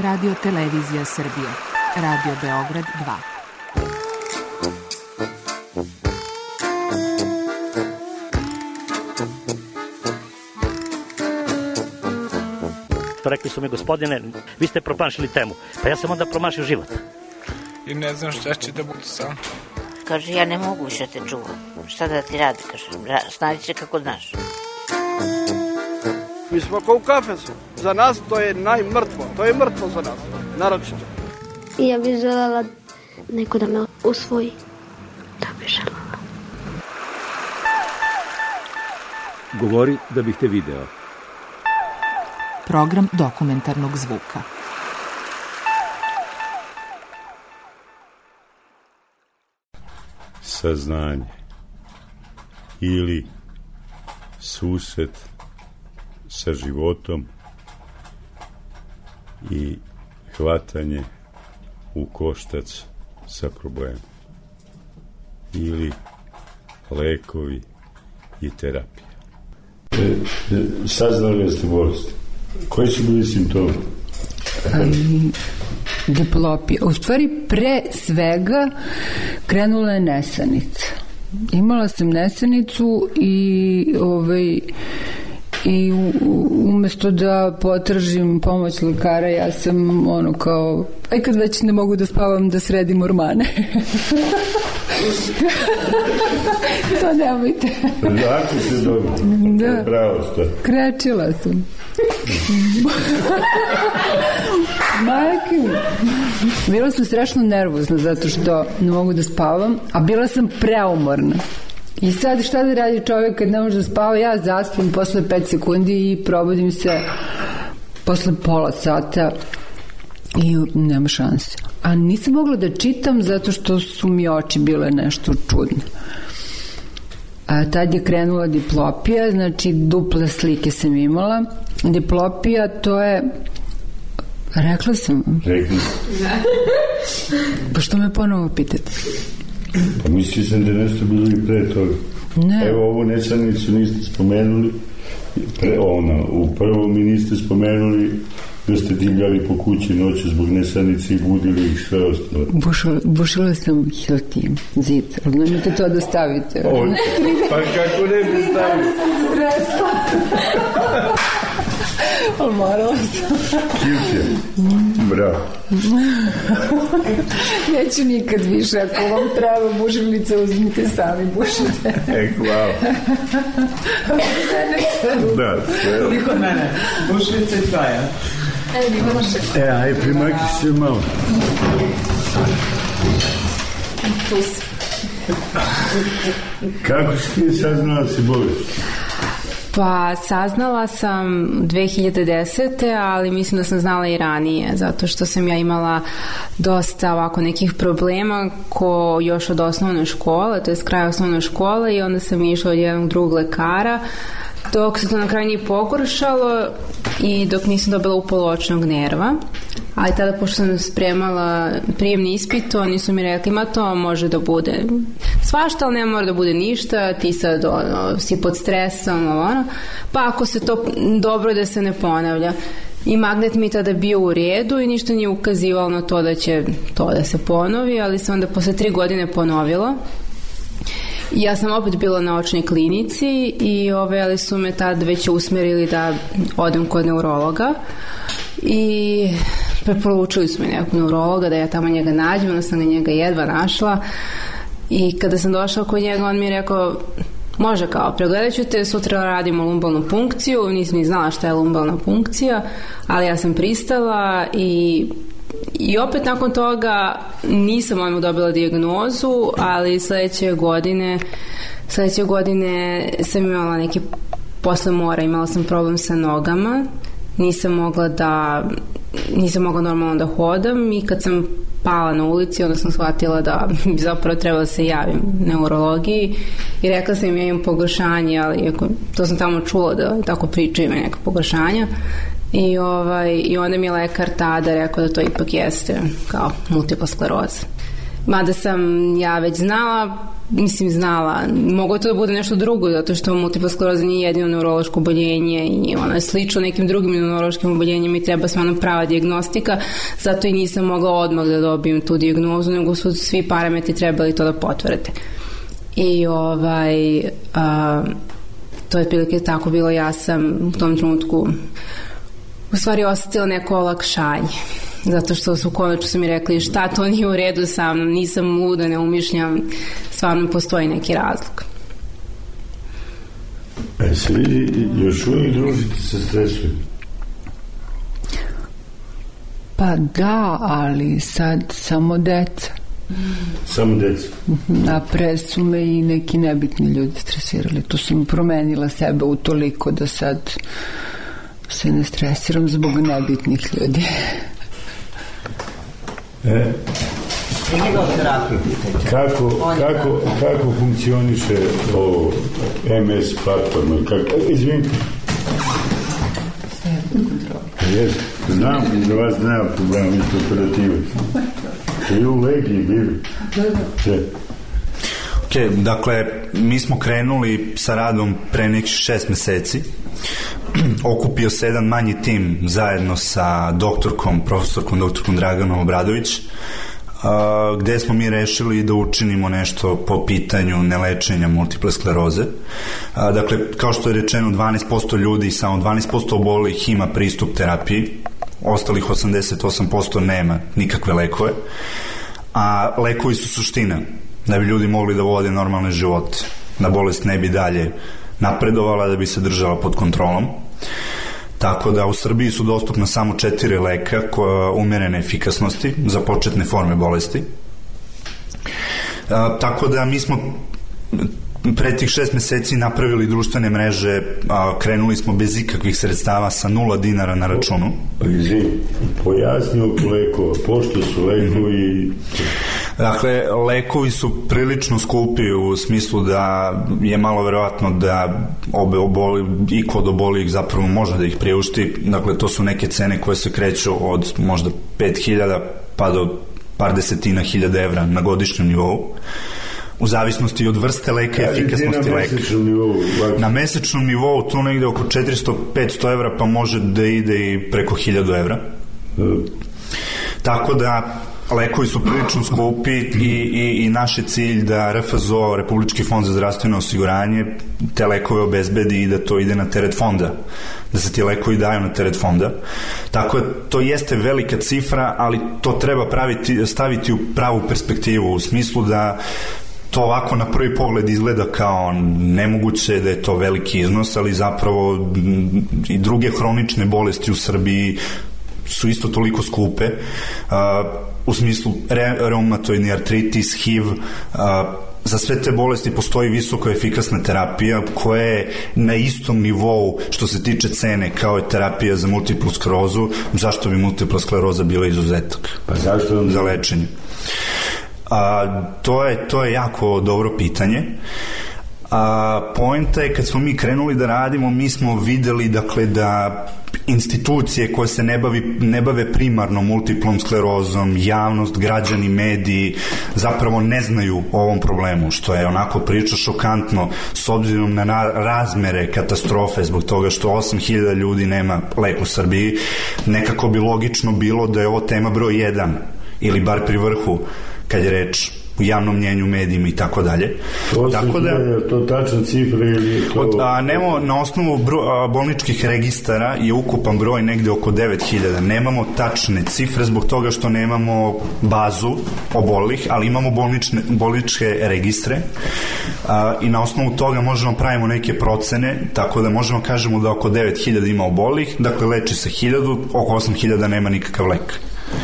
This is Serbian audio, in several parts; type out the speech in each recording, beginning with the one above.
Radio Televizija Srbije, Radio Beograd 2. Rekli su mi, gospodine, vi ste promašili temu. Pa ja sam onda promašio život. I ne znam šta će da bude sam. Kaže, ja ne mogu više te čuvam. Šta da ti radi, kaže, snađi se kako znaš. Mi smo kao u kafesu. Za nas to je najmrtvo. To je mrtvo za nas, naročito. I ja bih želela neko da me usvoji. Da bih želela. Govori da bih te video. Program dokumentarnog zvuka. Saznanje ili susret sa životom i hvatanje u koštac sa problemom ili lekovi i terapija. Saznali da ste bolesti. Koji su bili simptomi? Diplopija. U stvari, pre svega krenula je nesanica. Imala sam nesanicu i umesto da potražim pomoć lekara, ja sam kao, aj kad već ne mogu da spavam, da sredim ormane. To nemojte. Ako se dobro. Da. Pravo ste. Krečila sam. Majke, bila sam strašno nervozna zato što ne mogu da spavam, a bila sam preumorna. I sad šta da radi čovjek kad ne može da spava? Ja zaspim posle 5 sekundi i probudim se posle pola sata i nema šanse. A nisam mogla da čitam zato što su mi oči bile nešto čudne. A tad je krenula diplopija, znači duple slike sam imala. Diplopija, to je... Rekla sam vam. Rekli. Pa što me ponovo pitate? Pa mislio sam da je nešto bilo i pre toga. Ne. Evo, ovu nesanicu niste spomenuli. U prvom mi niste spomenuli da ste divljali po kući noću zbog nesanice i budili ih sve ostalo. Bušila sam Hilti, zid, ali nemojte to da stavite. Pa kako ne bi stavili? Ali morala sam. Hilti, bravo. Neću nikad više, ako vam treba bušilice, uzmite sami, bušite. Hvala. Da, sve. Niko mene, bušilice traja. Aj, primaki se malo. Plus. Kako si ti saznala si bolest? Pa saznala sam 2010. ali mislim da sam znala i ranije, zato što sam ja imala dosta ovako nekih problema još od osnovne škole, to je s kraja osnovne škole, i onda sam išla od jednog drugog lekara dok se to na kraju nije pogoršalo i dok nisam dobila upal očnog nerva. Ali tada, pošto sam spremala prijemni ispit, oni su mi rekli, ma to može da bude svašta, ali ne mora da bude ništa, ti sad si pod stresom, pa ako se to dobro da se ne ponavlja. I magnet mi tada bio u redu i ništa nije ukazivalo na to da će to da se ponovi, ali se onda posle 3 godine ponovilo. Ja sam opet bila na očnoj klinici ali su me tad već usmerili da odem kod neurologa i preporučili su mi nekog neurologa da ja tamo njega nađem, onda sam ga njega jedva našla i kada sam došla kod njega on mi je rekao, može kao, pregledat ću te, sutra radimo lumbalnu punkciju, nisam ni znala šta je lumbalna punkcija, ali ja sam pristala i opet nakon toga nisam odmah dobila dijagnozu, ali sledeće godine sam imala neke posle mora, imala sam problem sa nogama, nisam mogla normalno da hodam i kad sam pala na ulici, onda sam shvatila da bi zapravo trebala da se javim neurologiji i rekla sam im ja imam pogoršanje, ali to sam tamo čula da tako pričaju, ima neka pogoršanja. I onda mi je lekar tada rekao da to ipak jeste kao multipla skleroza. Mada sam ja već znala, moglo je to da bude nešto drugo, zato što multipla skleroza nije jedino neurološko oboljenje i ono je slično nekim drugim neurološkim oboljenjima i treba stvarno prava dijagnostika, zato i nisam mogla odmah da dobijem tu dijagnozu, nego su svi parametri trebali to da potvrde. I to je prilike tako bilo, ja sam u tom trenutku u stvari osetila neko olakšanje. Zato što su konačno su mi rekli šta to nije u redu sa mnom, nisam luda, ne umišljam, stvarno postoji neki razlog. Se vidi, još uvijek družite sa stresom? Pa da, ali sad samo deca. Samo deca? A pre su me i neki nebitni ljudi stresirali. Tu sam promenila sebe utoliko da sad se ne stresiram zbog nebitnih ljudi. Kako funkcioniše ovo MS platforma? Izvim. Znam da vas nema problema, vi ste operative. I u legiji bili. Ok, dakle, mi smo krenuli sa radom pre nekih 6 meseci. Okupio se jedan manji tim zajedno sa profesorkom Draganom Obradović, gde smo mi rešili da učinimo nešto po pitanju nelečenja multiple skleroze. Dakle, kao što je rečeno, 12% ljudi, samo 12% obolelih ima pristup terapiji, ostalih 88% nema nikakve lekove, a lekovi su suština da bi ljudi mogli da vode normalne živote, da bolest ne bi dalje napredovala, da bi se držala pod kontrolom. Tako da u Srbiji su dostupna samo 4 leka umerene efikasnosti za početne forme bolesti. Tako da mi smo pre tih 6 meseci napravili društvene mreže, krenuli smo bez ikakvih sredstava sa 0 dinara na računu. Pojasni oko lekova, pošto su lekovi... Dakle, lekovi su prilično skupi u smislu da je malo verovatno da i kod obolih zapravo može da ih priušti. Dakle, to su neke cene koje se kreću od možda 5.000 pa do par desetina hiljada evra na godišnjem nivou, u zavisnosti od vrste leka i efikasnosti leka. Na mesečnom nivou tu negde oko 400-500 evra, pa može da ide i preko 1000 evra. Tako da lekovi su prilično skupi i naš je cilj da RFZO, Republički fond za zdravstveno osiguranje, te lekove obezbedi i da to ide na teret fonda, da se ti lekovi daju na teret fonda. Tako da to jeste velika cifra, ali to treba staviti u pravu perspektivu, u smislu da to ovako na prvi pogled izgleda kao nemoguće, da je to veliki iznos, ali zapravo i druge hronične bolesti u Srbiji su isto toliko skupe, u smislu reumatoidni artritis, HIV, za sve te bolesti postoji visoko efikasna terapija koja je na istom nivou što se tiče cene kao je terapija za multiplu sklerozu. Zašto bi skleroza bila izuzetak? Pa zašto? Za lečenje. To je jako dobro pitanje. Poenta je, kad smo mi krenuli da radimo, mi smo videli, dakle, da institucije koje se ne bave primarno multiplom sklerozom, javnost, građani, mediji, zapravo ne znaju o ovom problemu, što je onako priča šokantno s obzirom na razmere katastrofe, zbog toga što 8.000 ljudi nema lek u Srbiji. Nekako bi logično bilo da je ovo tema broj 1 ili bar pri vrhu kad je reč u javnom mnjenju, medijima i tako dalje. To tačna cifra ili to... Na osnovu bolničkih registara je ukupan broj negde oko 9.000. Nemamo tačne cifre zbog toga što nemamo bazu obolih, ali imamo bolničke registre i na osnovu toga možemo pravimo neke procene, tako da možemo kažemo da oko 9.000 ima obolih, dakle leči se 1.000, oko 8.000 nema nikakav lek.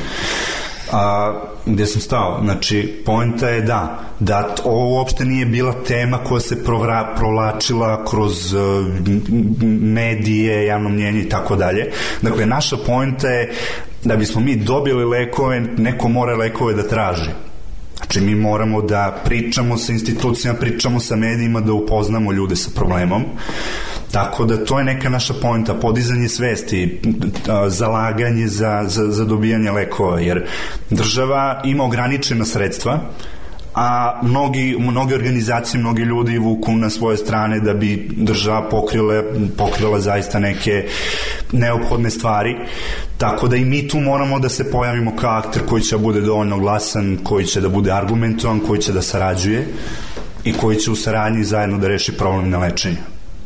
Gde sam stao, znači poenta je da ovo uopšte nije bila tema koja se provlačila kroz medije, javno mnjenje i tako dalje. Dakle, naša poenta je da bismo mi dobili lekove, neko mora lekove da traži. Znači, mi moramo da pričamo sa institucijama, pričamo sa medijima, da upoznamo ljude sa problemom. Tako da to je neka naša poenta, podizanje svesti, zalaganje za dobijanje lekova, jer država ima ograničena sredstva, a mnoge organizacije, mnogi ljudi vuku na svoje strane da bi država pokrila zaista neke neophodne stvari, tako da i mi tu moramo da se pojavimo kao akter koji će da bude dovoljno glasan, koji će da bude argumentovan, koji će da sarađuje i koji će u saradnji zajedno da reši problem nelečenja.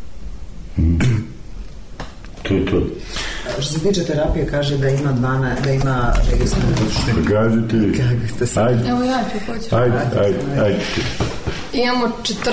To. Što se tiče terapije, kaže da ima registrovano. Kažete. Evo ja ću početi. Ajde. Imamo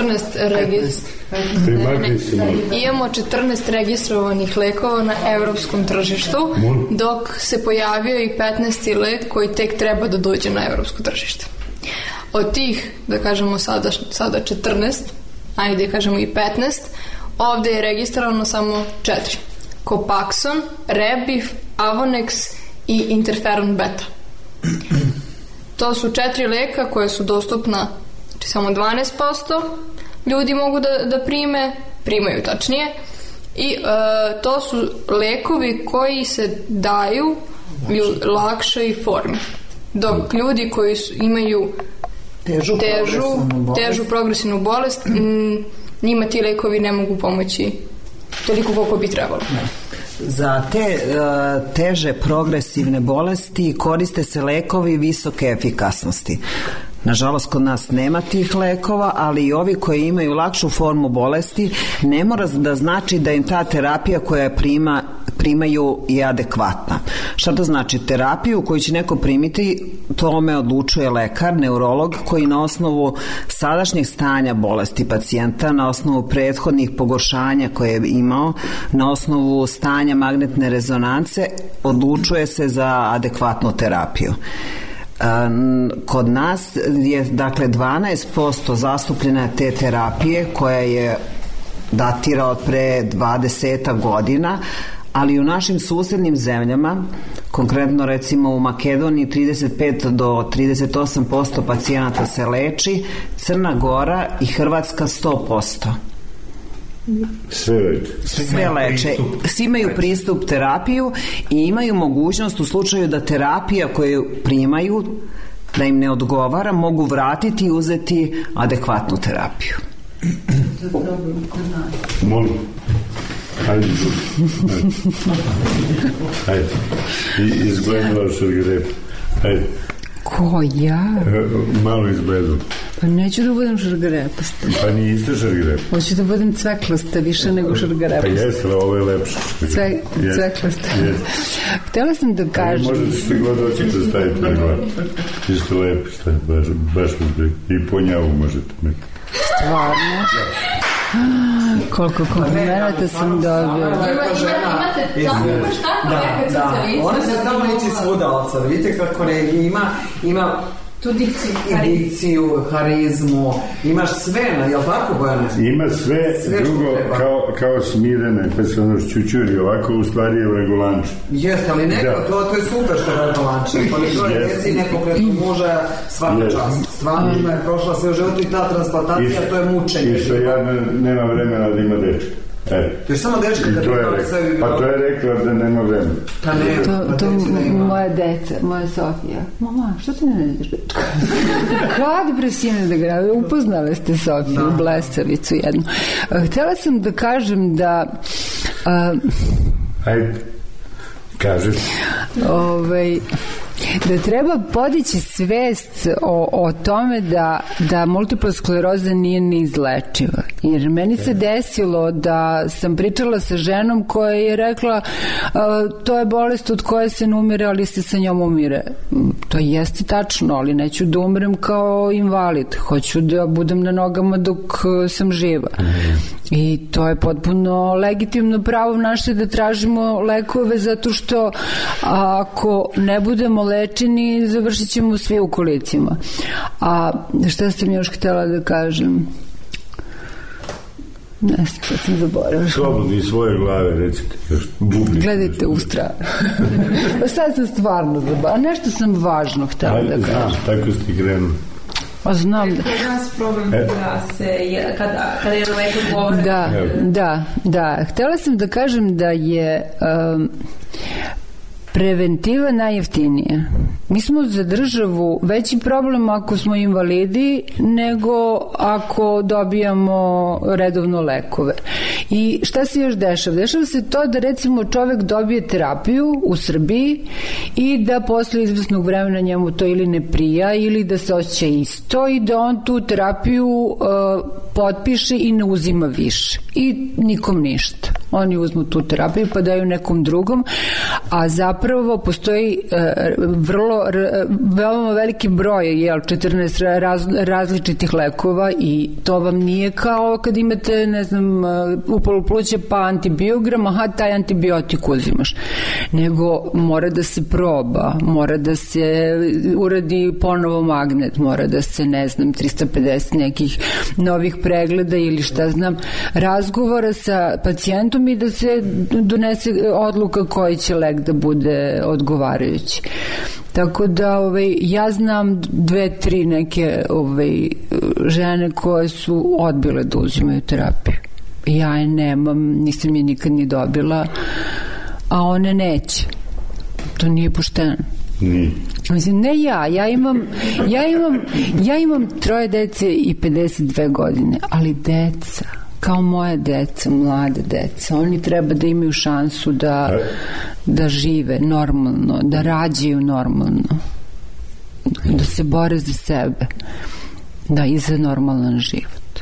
14 registrovanih lekova na evropskom tržištu, dok se pojavio i 15. lek koji tek treba da dođe na evropsko tržište. Od tih, da kažemo sada 14, ajde kažemo i 15, ovde je registrovano samo 4. Copaxone, Rebif, Avonex i Interferon beta. To su 4 leka koje su dostupna, znači samo 12% ljudi mogu da primaju tačnije, i to su lekovi koji se daju lakšoj formi. Dok ljudi koji imaju težu progresivnu bolest, njima ti lekovi ne mogu pomoći toliko koliko bi trebalo. Za te teže progresivne bolesti koriste se lekovi visoke efikasnosti. Nažalost, kod nas nema tih lekova, ali i ovi koji imaju lakšu formu bolesti ne mora da znači da im ta terapija koja primaju je adekvatna. Šta to znači? Terapiju koju će neko primiti, tome odlučuje lekar, neurolog, koji na osnovu sadašnjeg stanja bolesti pacijenta, na osnovu prethodnih pogoršanja koje je imao, na osnovu stanja magnetne rezonance, odlučuje se za adekvatnu terapiju. Kod nas je dakle 12% zastupljena te terapije koja je datira od pre 20 godina, ali u našim susednim zemljama, konkretno recimo u Makedoniji 35 do 38% pacijenata se leči, Crna Gora i Hrvatska 100%. Sve leče. Svi imaju pristup terapiju i imaju mogućnost u slučaju da terapija koju primaju, da im ne odgovara, mogu vratiti i uzeti adekvatnu terapiju. Molim. Ajde. Izgledala šargrep. Ajde. Ko ja? Malo izgledala. Pa neću da budem šargarepasta. Pa niste šargarep. Hoću da budem cveklasta više nego šargarepasta. Pa jeste, ovo je lepše. Cveklasta. Htjela sam da kažem... Možete što god hoćete da stavite na glavu. Isto lepi, baš uzbeg. I po njavu možete. Stvarno? Koliko komplimenata sam dobila. Imate tamo šta? Da, ona se tamo neće svuda oca. Vidite kako ima tu dikciju, harizmu, imaš sve, jel tako, Bojane? Ima sve drugo kao smirene, pa se ono šćučuri, ovako u stvari je legolanč. Jeste, ali neko, to je super što je legolanč, ali to je djeci nepokretnog muža svaka čast. Stvarno je prošla sve u životu i ta transplantacija, to je mučenje. I što ja nema vremena da ima dečka. To je samo dečka kad ima sve bi... Pa to je rekla da nema vremena. Pa ne, to moja deca, moja Sofija. Mama, što ti ne ideš dečka? Kad bre sine da grave? Upoznale ste Sofiju, blesavicu jednu. Htjela sam da kažem da... Ajde, kažem. Da treba podići svest o tome da multipla skleroza nije neizlečiva. Jer meni se desilo da sam pričala sa ženom koja je rekla to je bolest od koje se ne umire, ali se sa njom umire. To jeste tačno, ali neću da umrem kao invalid. Hoću da budem na nogama dok sam živa. I to je potpuno legitimno pravo naše da tražimo lekove, zato što ako ne budemo lečeni, završit ćemo svi u kolicima. A šta sam još htjela da kažem? Ne znam, sad sam zaboravila. Slobodno iz svoje glave, recite. Gledajte u stranu. Sad sam stvarno zaboravila. Nešto sam važno htjela da kažem. Tako ste krenuli. Znam. Nas problem da se, kada je lekar govore. Da. Htela sam da kažem da je preventiva najjeftinija. Mi smo za državu veći problem ako smo invalidi nego ako dobijamo redovno lekove. I šta se još dešava? Dešava se to da recimo čovek dobije terapiju u Srbiji i da posle izvesnog vremena njemu to ili ne prija ili da se osjeća isto i da on tu terapiju potpiše i ne uzima više. I nikom ništa. Oni uzmu tu terapiju pa daju nekom drugom, a zapravo postoji veoma veliki broj, 14 različitih lekova i to vam nije kao kad imate, ne znam, upalu pluća pa antibiogram, taj antibiotik uzimaš. Nego mora da se proba, mora da se uradi ponovo magnet, mora da se, ne znam, 350 nekih novih pregleda ili šta znam, razgovora sa pacijentom i da se donese odluka koji će lek da bude odgovarajući. Tako da ja znam 2-3 neke žene koje su odbile da uzimaju terapiju. Ja je nemam, nisam je nikad ni dobila, a one neće. To nije pošteno. Mislim, ne ja imam 3 dece i 52 godine, ali deca, kao moja deca, mlade deca, oni treba da imaju šansu da žive normalno, da rađaju normalno, da se bore za sebe, da i za normalan život.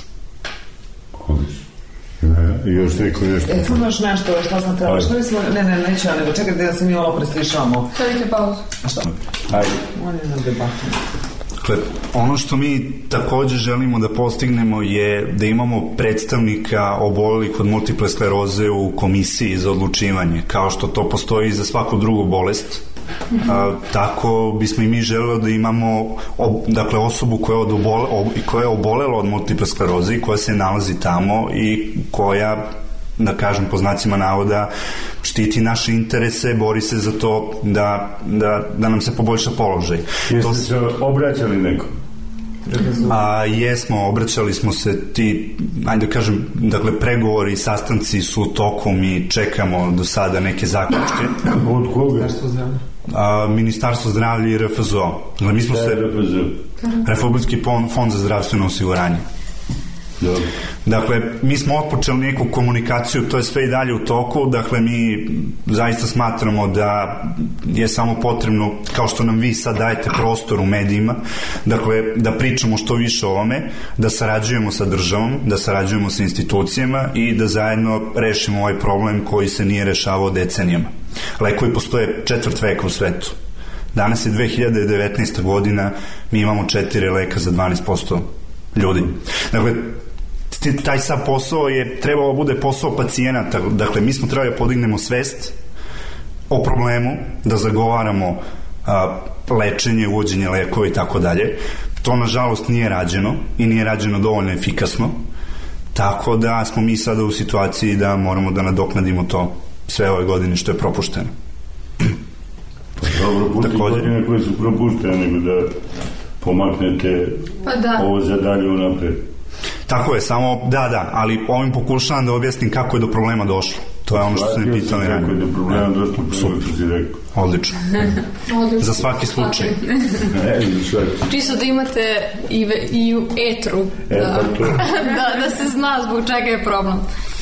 Još neko nešto. Samo još nešto, što sam trebala. Što bismo, neću ja, nego čekajte da se mi ovo preslišavamo. Stavite pauzu. A šta? Ajde. On je na debatu. Dakle, ono što mi također želimo da postignemo je da imamo predstavnika obolelih od multiple skleroze u komisiji za odlučivanje, kao što to postoji za svaku drugu bolest. Tako bismo i mi želeli da imamo osobu koja je obolela od multiple skleroze i koja se nalazi tamo i koja, da kažem po znacima navoda, štiti naše interese, bori se za to da nam se poboljša položaj. Jeste se obraćali neko? Jesmo, obraćali smo se ajde da kažem, dakle pregovori i sastanci su u toku, mi čekamo do sada neke zaključke. Od koga? Ministarstvo zdravlja i RFZO. Mi smo se Republički fond za zdravstveno osiguranje. Dakle, mi smo otpočeli neku komunikaciju, to je sve i dalje u toku, dakle mi zaista smatramo da je samo potrebno, kao što nam vi sad dajete prostor u medijima, dakle da pričamo što više o ovome, da sarađujemo sa državom, da sarađujemo sa institucijama i da zajedno rešimo ovaj problem koji se nije rešavao decenijama. Lekovi postoje 4 veka u svetu. Danas je 2019. godina, mi imamo 4 leka za 12% ljudi. Dakle, taj sad posao je trebalo bude posao pacijenata. Dakle, mi smo trebali da podignemo svest o problemu, da zagovaramo lečenje, uvođenje lekova i tako dalje. To, nažalost, nije rađeno i nije rađeno dovoljno efikasno. Tako da smo mi sada u situaciji da moramo da nadoknadimo to sve ove godine što je propušteno. Dobro, pusti godine koje su propuštene, nego da pomaknete ovo za dalje unapred. Tako je, samo ali ovim pokušavam da objasnim kako je do problema došlo. To je ono što ste mi pitali ranije. Kako je do problema došlo, prvo što si rekao. Odlično. Za svaki slučaj. Čisto da imate i u etru da se zna zbog čega je problem.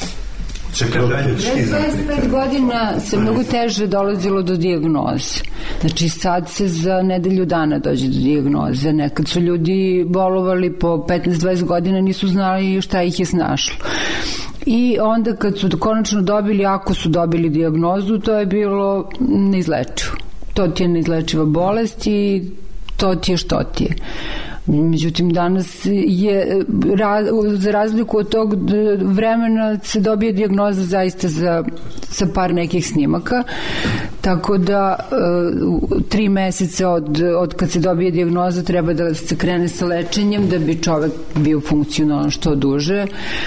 25 godina se mnogo teže dolazilo do dijagnoze. Znači sad se za nedelju dana dođe do dijagnoze. Nekad su ljudi bolovali po 15-20 godina, nisu znali šta ih je snašlo. I onda kad su konačno dobili, ako su dobili dijagnozu, to je bilo neizlečivo. To ti je neizlečiva bolest i to ti je što ti je. Međutim, danas je, za razliku od tog vremena, se dobije dijagnoza zaista sa par nekih snimaka, tako da 3 meseca od kad se dobije dijagnoza treba da se krene sa lečenjem da bi čovek bio funkcionalan što duže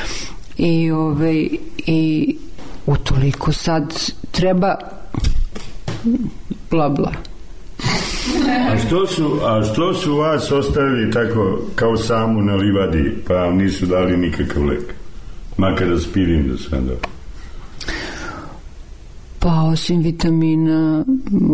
i utoliko sad treba bla bla. A što su vas ostavili tako kao samu na livadi, pa vam nisu dali nikakav lek? Makar aspirin da sam dao. Pa osim vitamina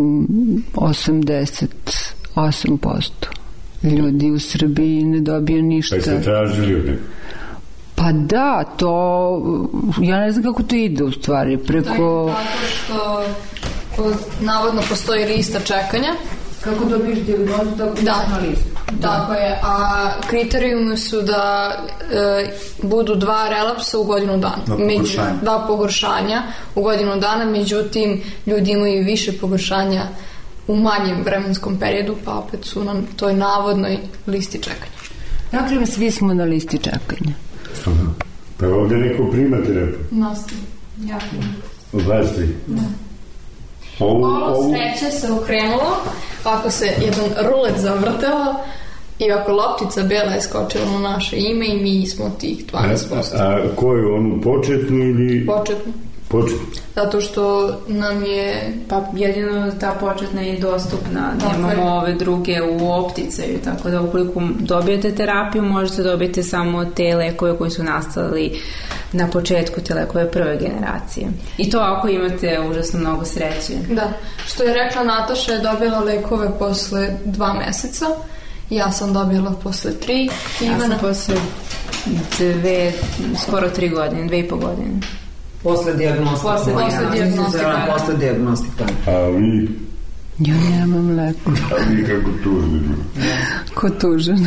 88% ljudi u Srbiji ne dobiju ništa. Pa ste tražili od nekog? Pa da, to ja ne znam kako to ide u stvari preko... Tako što navodno postoji lista čekanja. Kako dobiješ dijagnozu, tako da na listu. Tako je, a kriterijumi su da budu 2 relapsa u godinu dana. 2 pogoršanja u godinu dana, međutim ljudi imaju više pogoršanja u manjem vremenskom periodu, pa opet su na toj navodnoj listi čekanja. Dakle, svi smo na listi čekanja. Aha. Pa ovdje neko prima terapiju? Nastavno. Ja primam. Vlasti? Da. Ovo sreće se okrenulo, ako se jedan rulet zavrtelo i ako loptica bela je skočila na naše ime i mi smo tih 12%. A koju, onu početnu ili... Početnu. Zato što nam je... Pa jedino ta početna je dostupna, nemamo ove druge u opticaju, tako da ukoliko dobijete terapiju možete dobiti samo te lekove koji su nastali na početku, te lekove prve generacije. I to ako imate užasno mnogo sreće. Da, što je rekla Nataša, je dobila lekove posle 2 meseca, ja sam dobila posle 3. Ja sam posle 2, skoro 3 godine, 2,5 godine. Posle dijagnostika. Posle dijagnostika. A vi? Ja nemam leku. A vi kako tužni? Ko tužan?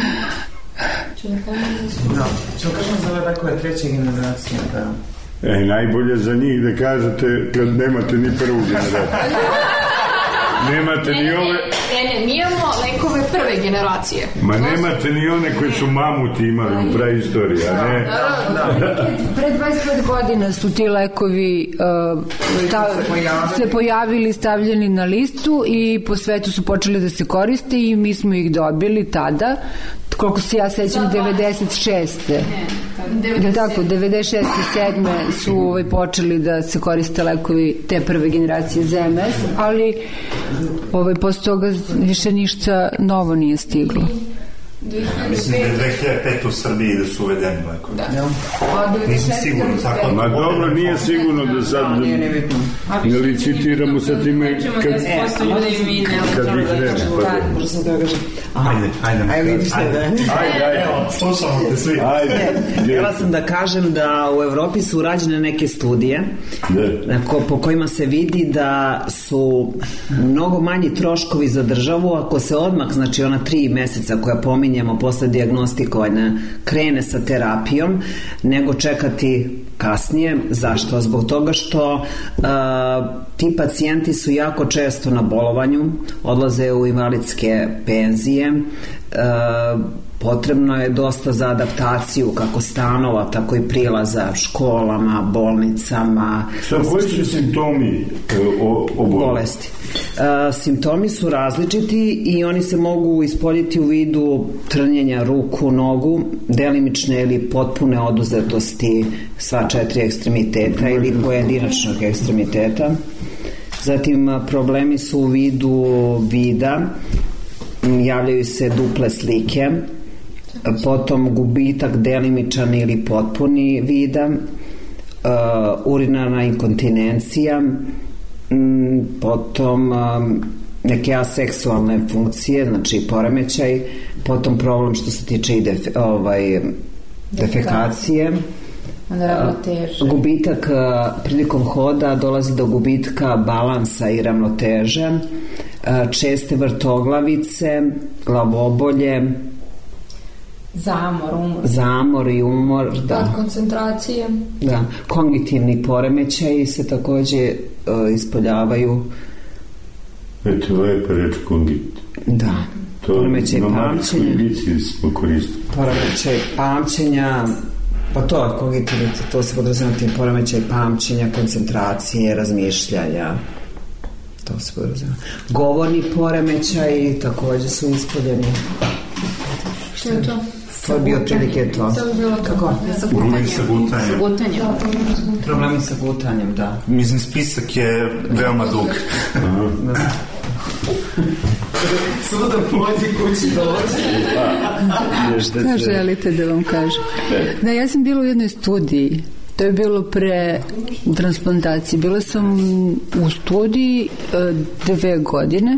Da, što kažem za ove lekove treće generacije? Najbolje za njih da kažete kad nemate ni prvu generaciju. Nemate ni ove... Ne, mi imamo lekove prve generacije. Ma nemate ni one koji su mamuti imali u praistoriji, a ne... Pre 25 godina su ti lekovi se pojavili, stavljeni na listu i po svetu su počeli da se koriste i mi smo ih dobili tada, koliko se ja sećam, 96. Tako, 96. 7. su počeli da se koriste lekovi te prve generacije ZMS, ali posle toga više ništa novo nije stiglo. Mislim da je 2005 u Srbiji da su uvedeni lekovi. Nisam sigurno tako. Ma dobro, nije sigurno da sad ne licitiramo sa time kad bih Ajde, slušamo te svi. Htjela sam da kažem da u Evropi su urađene neke studije po kojima se vidi da su mnogo manji troškovi za državu ako se odmah, znači ona 3 meseca koja pominjemo posle dijagnostikovanja krene sa terapijom, nego čekati kasnije. Zašto? Zbog toga što ti pacijenti su jako često na bolovanju, odlaze u invalidske penzije, potrebno je dosta za adaptaciju kako stanova, tako i prilaza školama, bolnicama. Koji su simptomi bolesti? Simptomi su različiti i oni se mogu ispoljiti u vidu trnjenja ruku, nogu, delimične ili potpune oduzetosti sva 4 ekstremiteta ili pojedinačnog ekstremiteta. Zatim problemi su u vidu vida, javljaju se duple slike, potom gubitak delimičan ili potpuni vida, urinarna inkontinencija, potom neke aseksualne funkcije, znači poremećaj, potom problem što se tiče i defekacije, gubitak prilikom hoda, dolazi do gubitka balansa i ravnoteže, česte vrtoglavice, glavobolje, zamor i umor, koncentracije, kognitivni poremećaji se takođe ispoljavaju. Eto, lepa reč kognitiv. Da, poremećaj pamćenja. Poremećaj pamćenja, pa to kognitivni, to se podrazumeva tim poremećaj pamćenja, koncentracije, razmišljanja. To se podrazumeva. Govorni poremećaj takođe su ispoljeni. Što je to? To je bio otprilike to. Kako? Problemi sa gutanjem. Problemi sa gutanjem, da. Mislim, spisak je veoma dug. Suda pođi kući dođe. Šta želite da vam kažem? Da, ja sam bila u jednoj studiji. To je bilo pre transplantacije. Bila sam u studiji 2 godine.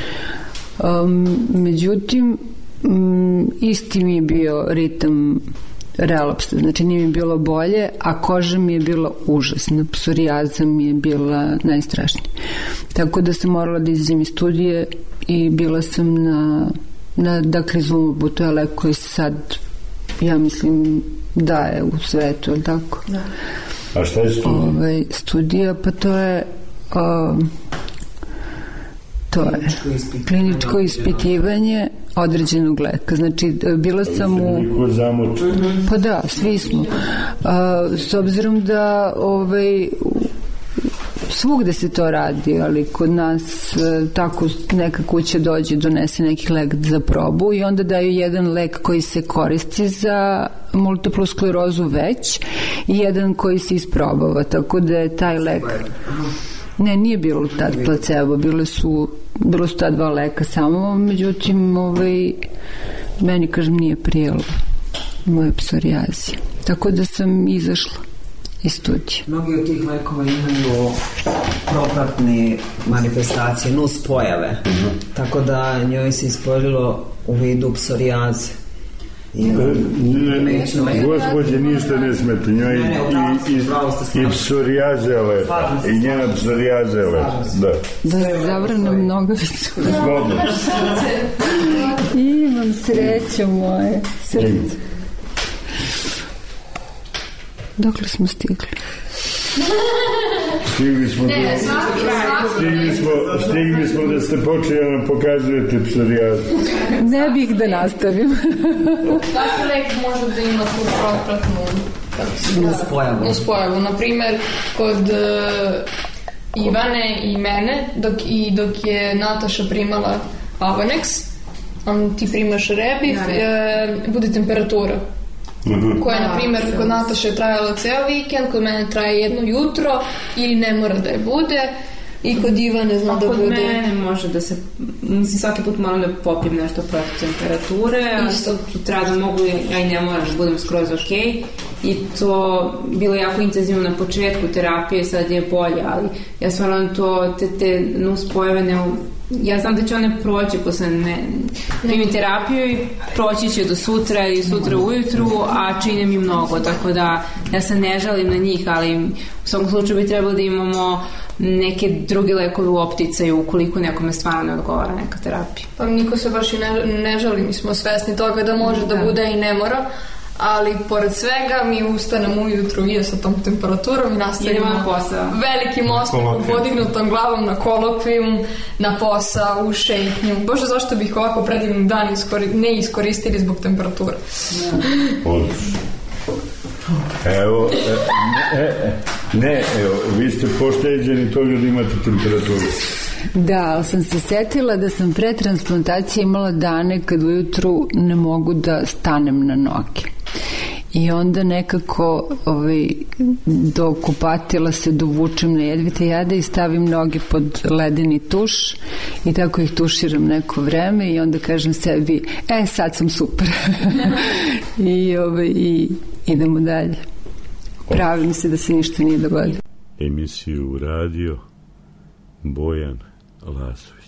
Međutim, isti mi je bio ritam relapsa, znači nije mi bilo bolje, a koža mi je bila užasna, psorijaza mi je bila najstrašnija. Tako da sam morala da izađem iz studije i bila sam na Daclizumubu, to je lek koji sad, ja mislim, daje u svetu, ali tako? Da. A šta je studija? Studija, pa to je kliničko ispitivanje određenog leka. Znači, bila sam u... Pa da, svi smo. S obzirom da svugde se to radi, ali kod nas tako neka kuća dođe, donese neki lek za probu i onda daju jedan lek koji se koristi za multiplu sklerozu već i jedan koji se isprobava, tako da je taj lek... Ne, nije bilo tad placebo, bilo su ta 2 leka samo, međutim meni, kažem, nije prijelo moje psorijazi. Tako da sam izašla iz studije. Mnogi od tih lekova imaju propratne manifestacije, nuspojave, tako da njoj se ispoljilo u vidu psorijaze. Gospodje, ništa ne smete, njoj i psorijaza je lepa, i njena psorijaza je lepa. Da zabranim nogavicu. Imam sreće moje srce. Dokle smo stigli? Stigli smo da ste počeli da nam pokazujete psorijazu. Ne bih da nastavim. Svaki lek može da ima tu propratnu nuspojavu. Naprimer, kod Ivane i mene, dok je Nataša primala Avonex, ti primaš Rebif, bude temperatura. Koja, na primjer, kod Nataše trajala ceo vikend, kod mene traje jedno jutro ili ne mora da je bude i kod Ivane zna da bude. Kod mene može da se, svaki put moram da popijem nešto protiv temperature, a sutra da mogu, ja i ne moram da budem skroz ok, i to bilo jako intenzivno na početku terapije, sad je bolje, ali ja stvarno to, te nuspojave ja znam da će one proći posle primim terapiju i proći će do sutra ili sutra ujutru, a čine mi mnogo, tako da ja se ne žalim na njih, ali u svakom slučaju bi trebalo da imamo neke druge lekove u opticaju ukoliko nekome stvarno ne odgovara neka terapija. Pa niko se baš i ne žali, mi smo svesni toga da može da bude i ne mora, ali pored svega mi ustanemo ujutru i sa tom temperaturom i nastavimo velikim osmehom, podignutom glavom na kolokvijum, na posao, u šetnju. Bože, zašto bih ovako predivni dan ne iskoristili zbog temperature? Odlično. Evo, vi ste pošteđeni toga da imate temperaturu. Da, ali sam se setila da sam pre transplantacije imala dane kad ujutru ne mogu da stanem na noge. I onda nekako do kupatila se dovučem na jedvite jade i stavim noge pod ledeni tuš i tako ih tuširam neko vreme i onda kažem sebi, sad sam super. I idemo dalje. Pravim se da se ništa nije dogodilo. Emisiju radio Bojan Lazović.